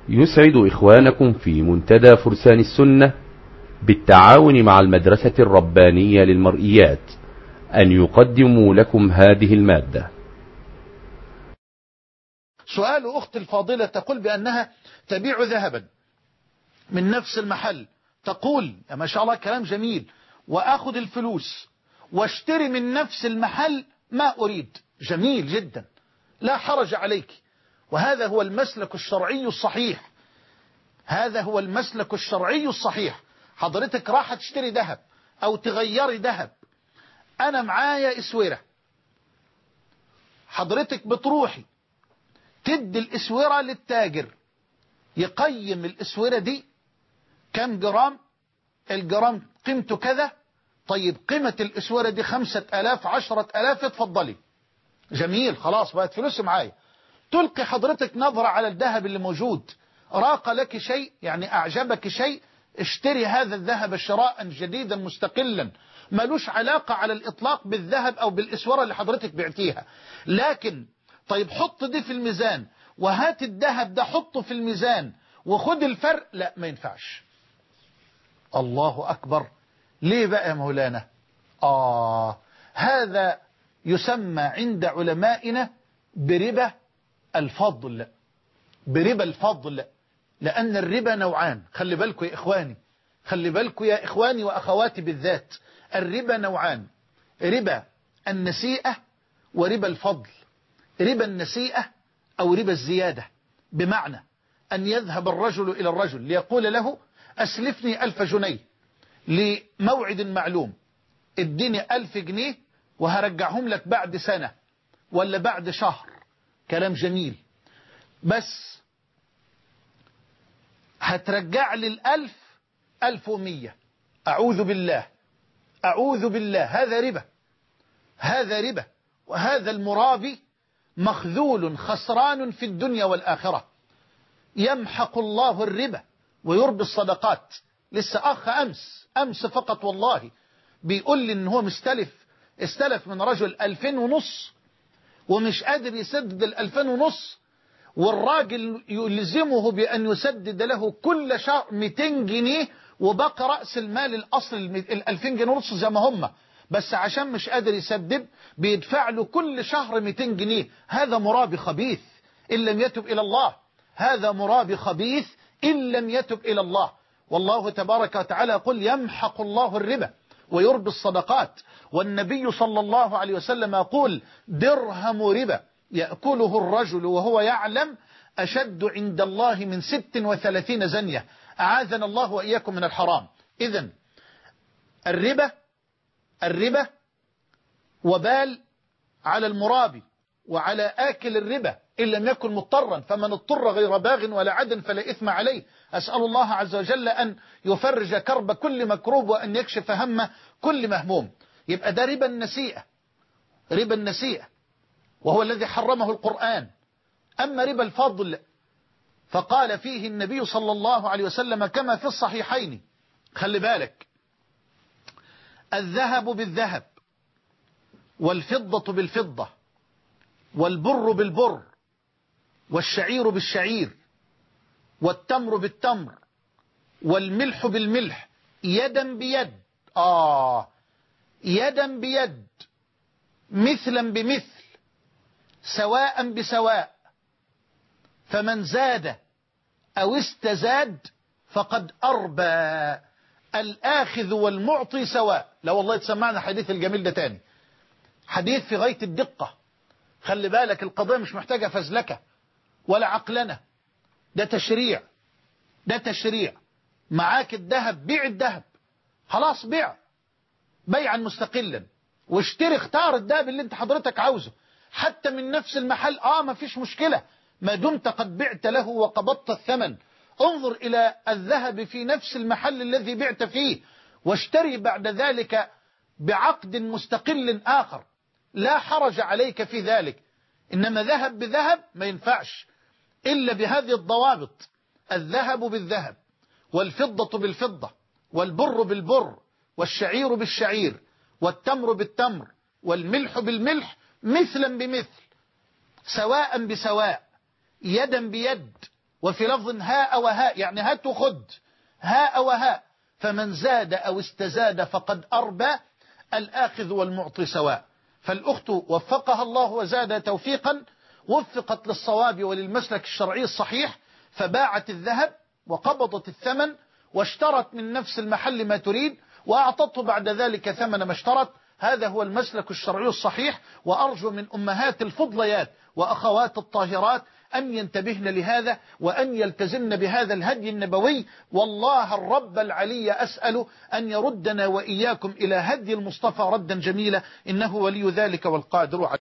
يسعد إخوانكم في منتدى فرسان السنة بالتعاون مع المدرسة الربانية للمرئيات أن يقدموا لكم هذه المادة. سؤال أخت الفاضلة تقول بأنها تبيع ذهبا من نفس المحل، تقول يا ما شاء الله كلام جميل، وأخذ الفلوس واشتري من نفس المحل ما أريد. جميل جدا، لا حرج عليك، وهذا هو المسلك الشرعي الصحيح. هذا هو المسلك الشرعي الصحيح. حضرتك راح تشتري ذهب أو تغيري ذهب، أنا معايا إسورة، حضرتك بتروحي تدي الإسورة للتاجر يقيم الإسورة دي كم جرام، الجرام قيمته كذا، طيب قيمة الإسورة دي 5000 10,000، اتفضلي. جميل، خلاص بقت فلوس معايا. تلقي حضرتك نظرة على الذهب اللي موجود، راق لك شيء، يعني أعجبك شيء، اشتري هذا الذهب شراء جديدا مستقلا، ملوش علاقة على الإطلاق بالذهب أو بالإسورة اللي حضرتك بعتيها. لكن طيب حط دي في الميزان وهات الذهب ده حطه في الميزان وخد الفرق، لا ما ينفعش. الله أكبر. ليه بقى يا مولانا؟ هذا يسمى عند علمائنا بربا الفضل. بربا الفضل، لأن الربا نوعان. خلي بالكم يا إخواني، خلي بالكم يا إخواني وأخواتي بالذات، الربا نوعان: ربا النسيئة وربا الفضل. ربا النسيئة أو ربا الزيادة، بمعنى أن يذهب الرجل إلى الرجل ليقول له أسلفني 1000 جنيه لموعد معلوم، اديني 1000 جنيه وهرجعهم لك بعد سنة ولا بعد شهر. كلام جميل، بس هترجع لي 1100. أعوذ بالله، أعوذ بالله، هذا ربا، هذا ربا. وهذا المرابي مخذول خسران في الدنيا والآخرة. يمحق الله الربا ويربي الصدقات. لسه أخ أمس فقط والله بيقول لي إن هو استلف من رجل 2500 ومش قادر يسدد 2500، والراجل يلزمه بأن يسدد له كل شهر 200 جنيه، وبقى رأس المال الأصل 2000 جنيه ونص زي ما هم، بس عشان مش قادر يسدد بيدفع له كل شهر 200 جنيه. هذا مرابي خبيث إن لم يتب إلى الله، هذا مرابي خبيث إن لم يتب إلى الله. والله تبارك وتعالى يقول يمحق الله الربا ويربي الصدقات. والنبي صلى الله عليه وسلم يقول درهم ربا يأكله الرجل وهو يعلم أشد عند الله من 36 زنية. أعاذنا الله وإياكم من الحرام. إذن الربا وبال على المرابي وعلى آكل الربا إن لم يكن مضطرا، فمن اضطر غير باغ ولا عد فلا إثم عليه. أسأل الله عز وجل أن يفرج كرب كل مكروب وأن يكشف هم كل مهموم. يبقى ده ربا النسيئة، ربا النسيئة، وهو الذي حرمه القرآن. أما ربا الفضل فقال فيه النبي صلى الله عليه وسلم كما في الصحيحين، خلي بالك، الذهب بالذهب والفضة بالفضة والبر بالبر والشعير بالشعير والتمر بالتمر والملح بالملح يدا بيد. يدا بيد، مثلا بمثل، سواء بسواء، فمن زاد أو استزاد فقد أربى، الآخذ والمعطي سواء. لا والله تسمعنا حديث الجميل ده تاني، حديث في غاية الدقة. خلي بالك القضية مش محتاجة فزلكة ولا عقلنة، ده تشريع، ده تشريع. معاك الذهب بيع الذهب، خلاص بيع بيعا مستقلا، واشتري، اختار الذهب اللي انت حضرتك عاوزه حتى من نفس المحل، ما فيش مشكلة ما دمت قد بعت له وقبضت الثمن. انظر إلى الذهب في نفس المحل الذي بعت فيه، واشتري بعد ذلك بعقد مستقل آخر، لا حرج عليك في ذلك. إنما ذهب بذهب ما ينفعش إلا بهذه الضوابط: الذهب بالذهب والفضة بالفضة والبر بالبر والشعير بالشعير والتمر بالتمر والملح بالملح، مثلا بمثل، سواء بسواء، يدا بيد. وفي لفظ هاء وهاء يعني هات وخد، هاء وهاء، فمن زاد أو استزاد فقد أربى، الآخذ والمعطي سواء. فالأخت وفقها الله وزاد توفيقا وفقت للصواب وللمسلك الشرعي الصحيح، فباعت الذهب وقبضت الثمن واشترت من نفس المحل ما تريد وأعطته بعد ذلك ثمن ما اشترت. هذا هو المسلك الشرعي الصحيح، وأرجو من أمهات الفضليات وأخوات الطاهرات أن ينتبهن لهذا وأن يلتزمن بهذا الهدي النبوي. والله الرب العلي أسأل أن يردنا وإياكم إلى هدي المصطفى ردا جميلا، إنه ولي ذلك والقادر عليه.